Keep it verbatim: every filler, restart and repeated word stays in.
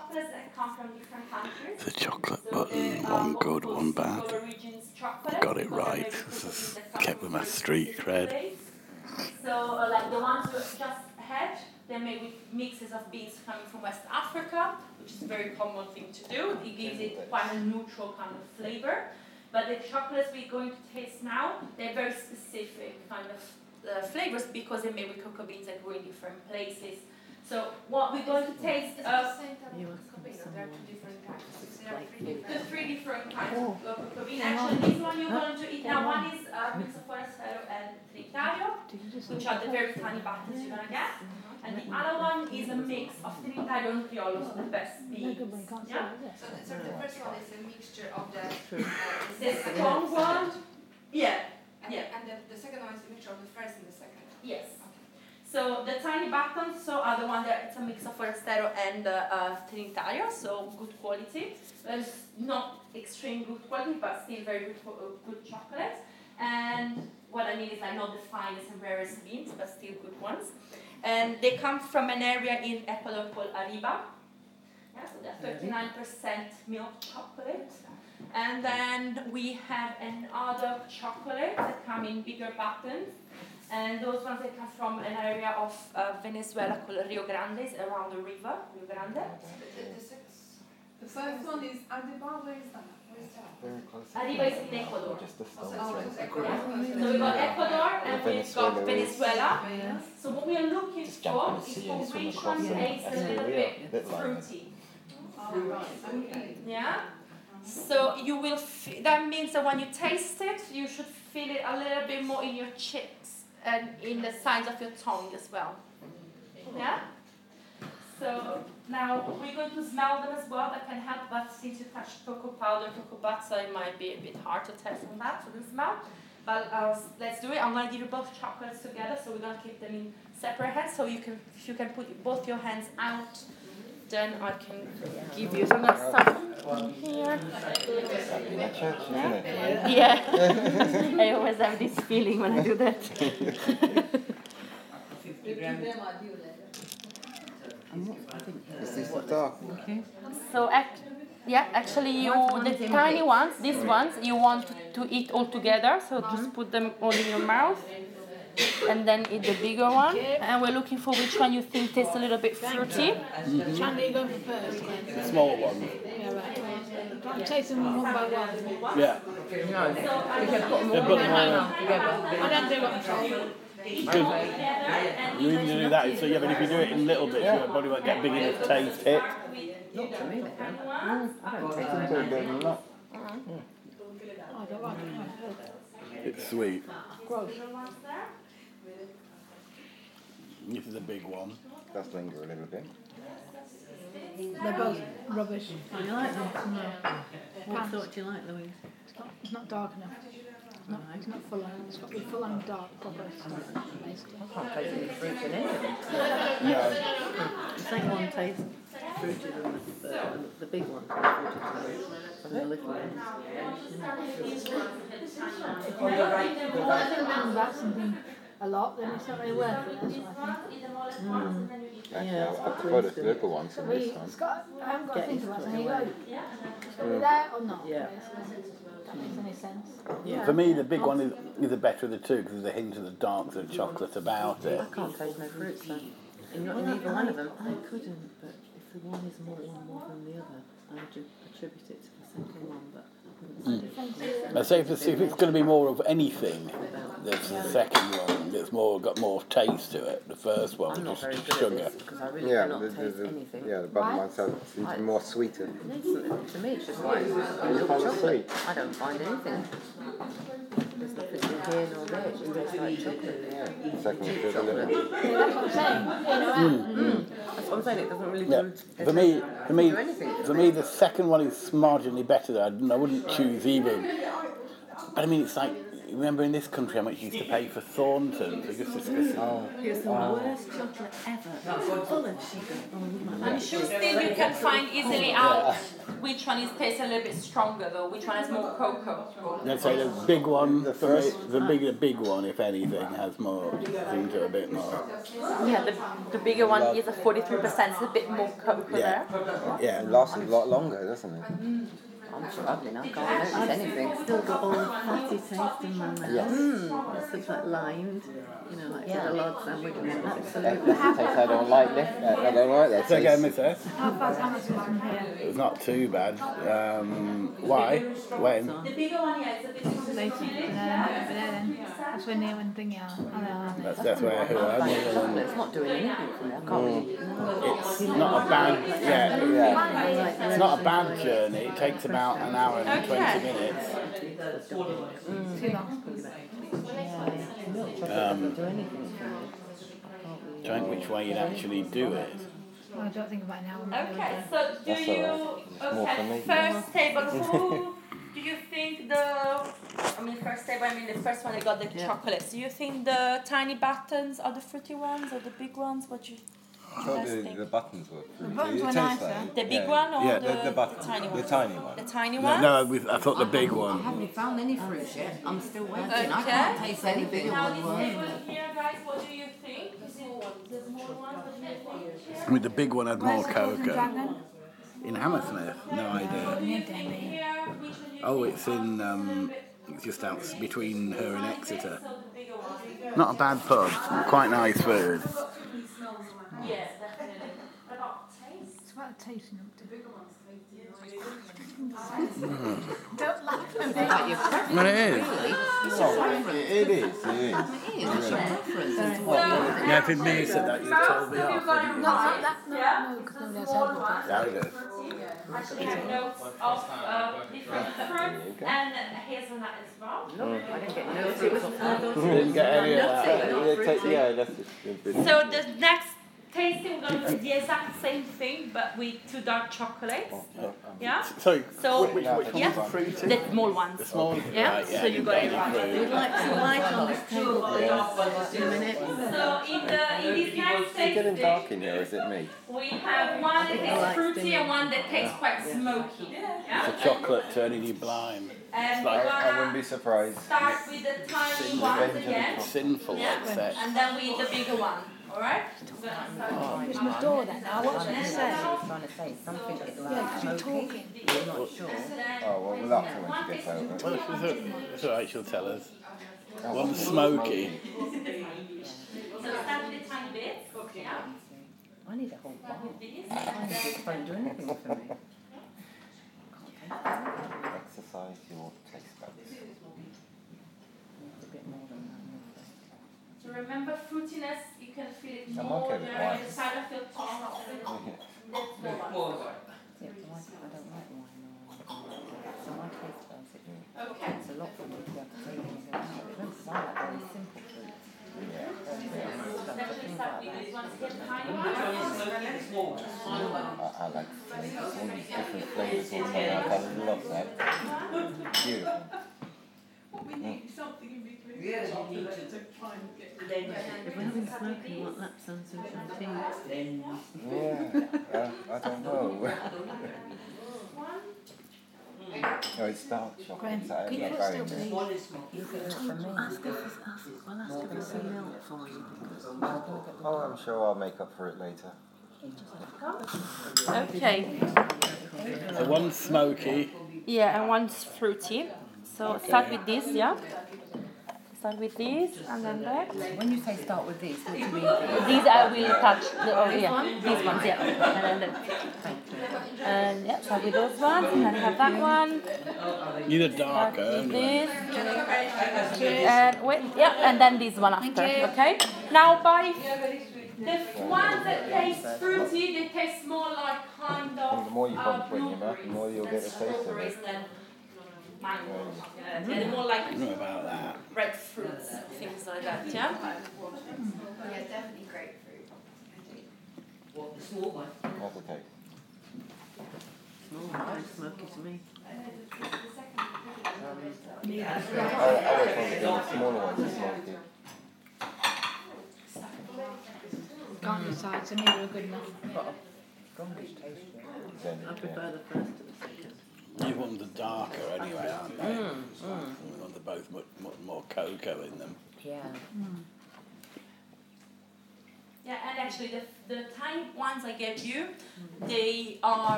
chocolates that come from different countries. The chocolate So button, there one are good, what we one call bad. single origins chocolates. I got it because they're right. very This cocoa beans is that come kept from with my very street specific cred. place. So uh, like the ones you just had, they're made with mixes of beans coming from West Africa, which is a very common thing to do. It gives it quite a neutral kind of flavor. But the chocolates we're going to taste now, they're very specific kind of uh, flavors because they're made with cocoa beans that grow in different places. So what we're going to taste, uh, there are two different kinds. There are three different, three different kinds of cocoa bean. Actually, this one you're going to eat now. One is uh, mix of Forastero and Trinitario, which are the very tiny buttons you're gonna get. And the other one is a mix of Trinitario and Criollo, so the best beans. Yeah? So, so the first one is a mixture of the, uh, The strong one, yeah, and, yeah, and the, the second one is a mixture of the first and the second. yes. So the tiny buttons, so are the one that it's a mix of Forastero and uh, uh, Trinitario, so good quality. It's not extreme good quality, but still very good, uh, good chocolate. And what I mean is like not the finest and rarest beans, but still good ones. And they come from an area in Ecuador called Arriba. Yeah, so they're thirty-nine percent milk chocolate. And then we have another chocolate that come in bigger buttons. And those ones that come from an area of uh, Venezuela called Rio Grande, is around the river, Rio Grande. The, the, the, The first one is Adiba, where is that? Where is that? Very close. Arriba is in Ecuador. Just the oh, so start. it's Ecuador. So we've got Ecuador and we've got Venezuela. Venezuela. So what we are looking Just jump for on the is sea for and swim which across one it. tastes a That's little real. bit Bit like that. fruity. Oh, right, okay. Yeah? So you will, f that means that when you taste it, you should feel it a little bit more in your cheeks and in the sides of your tongue as well. Yeah? So now we're going to smell them as well. That can help, but since you touched cocoa powder, cocoa butter, it might be a bit hard to tell from that, so the smell. But uh, let's do it. I'm going to give you both chocolates together, so we're going to keep them in separate hands. So you can, if you can put both your hands out, then I can give you. So I'm going to start from here. Yeah. Yeah. I always have this feeling when I do that. Is this the dark? So, act, yeah, actually, you the tiny ones, these ones, you want to, to eat all together. So just put them all in your mouth, and then eat the bigger one. And we're looking for which one you think tastes a little bit fruity. Mm-hmm. Chandler, you go for first. The small one. Yeah, right. I'm tasting them one by one. Yeah. No, we can put them They all put them all together. I don't do what I'm told. You need to do that, so yeah, but if you do it in little bits, your body won't get big enough to taste it. Not to me, they don't. Mm, I don't taste I them. think they're better than that. I don't like it. It's sweet. Gross. This is a big one. Does linger a little bit. They're both rubbish. Do you like them? No. What sort do you like, Louise? It's not, it's not dark enough. It's not, it's not full on. It's got to be full on dark proper stuff, basically. I can't taste any fruit in any of them. No. The second one tastes fruited and the, the, the big one tastes fruited from the little ones. If you like them back something a lot, then it's not very worth it. That's what I think. Mm. Actually, Yeah, I prefer the little ones in Well, this you- one. it's got, I haven't got to Get think used about to it. it Here you go. anyway. It's got to be there or not. Yeah. Basically. That makes any sense. Yeah. For me, the big one is, is the better of the two because there's a hint of the dark sort of chocolate about it. I can't taste no fruit, so in, not in either one of them. I couldn't, but if the one is more one more than the other, I would ju- attribute it to the second one, but I wouldn't say it. I say if it's, if it's going to be more of anything, there's the second one that's more got more taste to it. The first one I'm not was very just good at sugar. this because I really Yeah, cannot the, the, taste the, anything. yeah, the bottom one sounds seems to be more sweeter. It's, to me, it's just like milk quite chocolate. sweet. I don't find anything. There's nothing in here nor there. It tastes like chocolate. The second one feels a little. Yeah, that's what I'm saying. You know, that. Mm. That's what I'm saying. It doesn't really Yeah. do. it For me, doesn't for me, do anything. for me, the second one is marginally better. I, I wouldn't choose either. But I mean, it's like remember in this country how much you used to pay for Thornton? So just discussing. Oh, It's the worst chocolate ever. It's full of sugar. Oh my I'm sure still you can find easily out which one is tastes a little bit stronger though, which one has more cocoa. Let's say the big one, The for me, first- the big, the big one, if anything, has more, seems to a bit more. Yeah, the, the bigger one is a forty-three percent, it's a bit more cocoa Yeah, there. yeah. it lasts a lot longer, doesn't it? I'm struggling. I can't notice anything. Still got all the fatty taste in my mouth. Yes. Mmm. It's sort of like lined. You know, like yeah. a lard sandwich. Absolutely. That's the taste I don't like. This. I don't like that So again, taste. Miss S, How far's Hammersmith from here? it's not too bad. Um, why? When? The bigger one, yeah, it's a bit too Later. sweet. But then, but then, that's when they went thingy out. I know. That's, that's where who I am. It's not doing anything for me. I can't really. No. It's not a bad, yeah, Yeah. it's not a bad journey. It takes about an hour and twenty minutes. Too long. Milk chocolate Um, doesn't do anything for me. I can't really. Trying which way you'd actually do it. Well, I don't think about an hour. Okay, so do That's you, alright. It's more for me. okay, first table, who do you think the, I mean first table, I mean the first one that got the Yeah. chocolates, do you think the tiny buttons are the fruity ones or the big ones? What do you, I you thought guys the, think? the buttons were fruity. buttons It were tastes nicer. like- The big yeah. one or Yeah, the, the, the, button, tiny one? the tiny one. The tiny No, one? no, we- I thought the big one. I haven't found any fruit yet. I'm still waiting. I Okay. can't taste any bigger Now one. this table here, guys, what do you think? Is it the small one? What do you think? I mean, the big one had more Where's the Golden cocoa. Dragon? In Hammersmith? No idea. Near Derby. Here, which one do you Oh, think? it's in, um, it's just out between her and Exeter. So the bigger one. Not a bad pub, quite nice food. Yes, definitely. What about taste? It's about the tasting up to. Don't laugh at me. Well, it is. Well, it, it is. It is. It is. It's your preference as well. Yeah, if it'd been said that, you'd told me off. wouldn't you? No, that, no, no, because nobody else had it. Yeah, it is. Actually, notes of uh, different fruits and hazelnut as well. I didn't get no fruit off that. Didn't get any of that. Yeah, take- yeah, that's it. So the next tasting, we're going to do the exact same thing, but with two dark chocolates. Oh, Yeah? Sorry, So, which, which one yeah, was fruity? the small ones. The small one? Yeah, Right, yeah, so you got it any right. fruit. We'd like some light on this table, please. In a minute. So in the in this next Is it getting dark tasting, in here, or is it me? we have one that tastes like fruity spinach. and one that tastes quite smoky. Yeah? The chocolate turning you blind. And we're I, I wouldn't gonna be surprised. start with the tiny ones again. Sinful, Yeah. except. And then with the bigger one. Alright? We're gonna start with Who's my door then now? What should I say? Trying to say something like Yeah, because you're talking. I'm not sure. Oh, well, we'll have to when she gets over. Well, it's, it's alright, she'll tell us. One smoky. So start with the tiny bits. Yeah. I need a whole bar. These. Tiny bits don't do anything for me. Exercise your taste buds. A bit more than that. So remember fruitiness, you can feel it I'm more okay with there wine. in the side of your tongue. That's the one. Yeah, but I, I don't like wine or anything. So my taste buds, it Okay. takes a lot for me to be able to take anything out. Because I like very simple fruits. Then we start with this one. Get tiny one. I, I like flavours, all these different flavours all in my mouth. I love that. Beautiful. If we're having smoking, what lapsang souchong Yeah, uh, I don't know. No, it's dark chocolate. Graham, It's, uh, can you not put very still nice. please? tea? Ask her for, ask, well, ask her for some milk for you. Because I'm going to get the Oh, I'm sure I'll make up for it later. Okay. So one smoky. Yeah, and one's fruity. So start with this, yeah? Start with this and then that. When you say start with this, what do you mean? These I will touch. The, oh, yeah. These ones, yeah. And then the, and yeah, start with those ones. And then have that one. You're the Start darker, with anyway. this. And wait, yeah, and then this one after. Okay? Now by the ones that taste fruity, they taste more like kind of And the more you uh, put in your mouth, the more you'll get a taste of strawberries it. than mango. Yeah, they're more like I don't know about that. red fruits, things like that, yeah? Yeah, definitely grapefruit. That's okay. small, very smoky to me. Um, I, I always wanted the smaller ones to smell good. Can't decide, so neither are good enough. Strongest taste. Then, I yeah. prefer the first to the second. These ones are darker anyway, aren't they? Mm, mm. They're both much, much more cocoa in them. Yeah. Yeah, and actually the, the tiny ones I gave you, they are